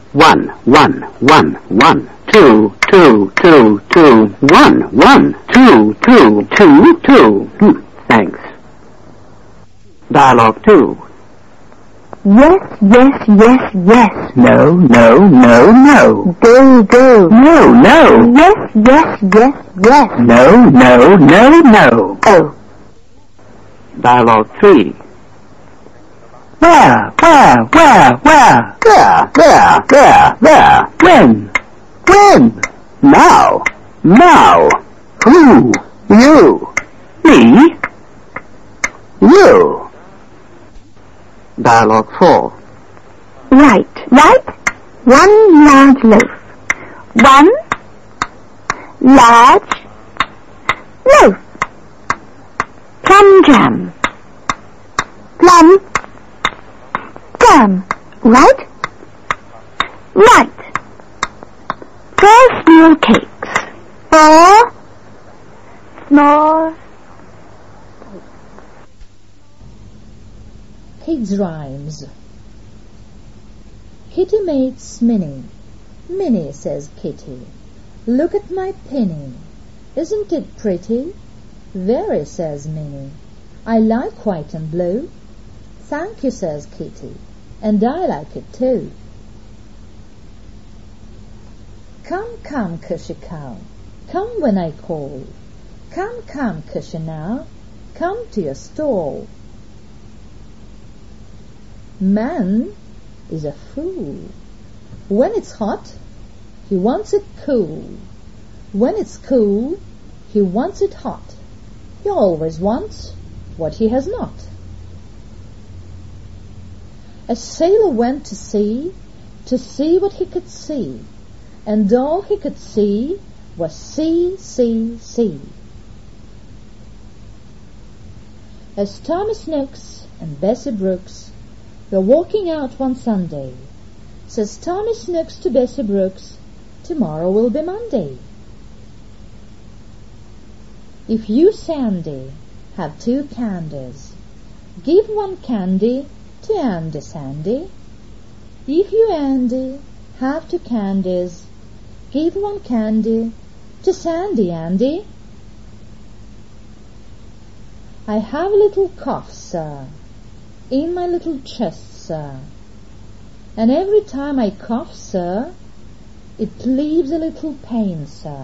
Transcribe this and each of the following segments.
1, 1, 1, 1. 2, 2, 2, 2, 1, 1. 2, 2, 2, 2. Thanks. Dialogue 2. Yes, yes, yes, yes. No, no, no, no. Go, go. No, no. Yes, yes, yes, yes. No, no, no, no. Oh. Dialogue 3. Where? There. When? Now. Who? You. Me? You. Dialogue 4. Right. One large loaf. One large loaf. Plum jam. Plum jam. Right? 4 small cakes. 4 small. Kids' rhymes. Kitty meets Minnie. Minnie, says Kitty, look at my pinny. Isn't it pretty? Very, says Minnie. I like white and blue. Thank you, says Kitty, and I like it too. Come, come, cushy cow, come when I call. Come, come, cushy now, come to your stall. Man is a fool. When it's hot, he wants it cool. When it's cool, he wants it hot. He always wants what he has not. A sailor went to see what he could see, and all he could see was sea, sea, sea. As Thomas Snooks and Bessie Brooks were walking out one Sunday, says Thomas Snooks to Bessie Brooks, tomorrow will be Monday. If you, Sandy, have 2 candies, give 1 candy to Andy, Sandy. If you, Andy, have 2 candies, give 1 candy to Sandy, Andy. I have a little cough, sir, in my little chest, sir, and every time I cough, sir, it leaves a little pain, sir.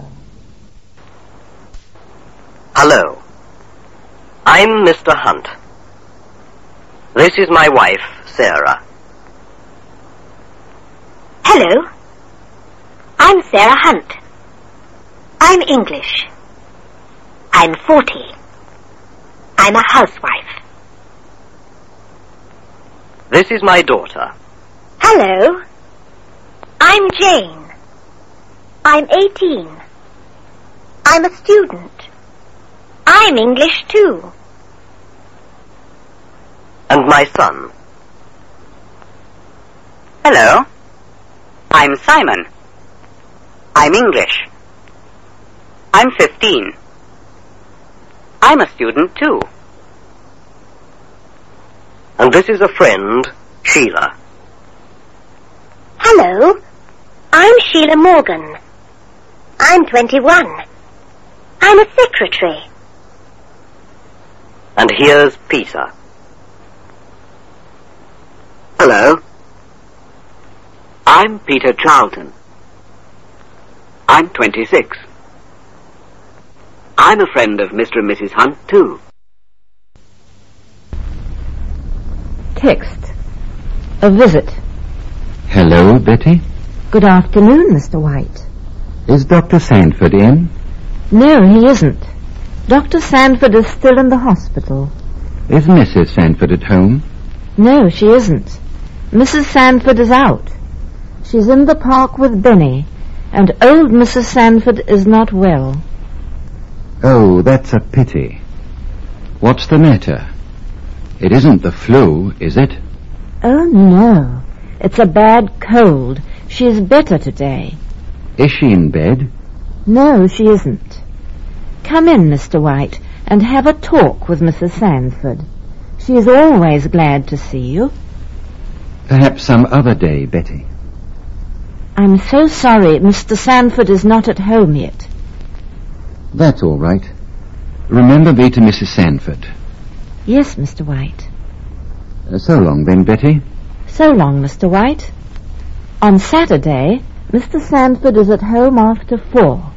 Hello, I'm Mr. Hunt. This is my wife, Sarah. Hello, I'm Sarah Hunt. I'm English. I'm 40. I'm a housewife. This is my daughter. Hello, I'm Jane. I'm 18. I'm a student. I'm English too. And my son. Hello, I'm Simon. I'm English. I'm 15. I'm a student too. And this is a friend, Sheila. Hello, I'm Sheila Morgan. I'm 21. I'm a secretary. And here's Peter. Hello, I'm Peter Charlton. I'm 26. I'm a friend of Mr. and Mrs. Hunt, too. Text. A visit. Hello, Betty. Good afternoon, Mr. White. Is Dr. Sandford in? No, he isn't. Dr. Sandford is still in the hospital. Is Mrs. Sandford at home? No, she isn't. Mrs. Sandford is out. She's in the park with Benny, and old Mrs. Sandford is not well. Oh, that's a pity. What's the matter? It isn't the flu, is it? Oh, no. It's a bad cold. She is better today. Is she in bed? No, she isn't. Come in, Mr. White, and have a talk with Mrs. Sandford. She is always glad to see you. Perhaps some other day, Betty. I'm so sorry Mr. Sanford is not at home yet. That's all right. Remember me to Mrs. Sanford. Yes, Mr. White. So long then, Betty. So long, Mr. White. On Saturday, Mr. Sanford is at home after 4.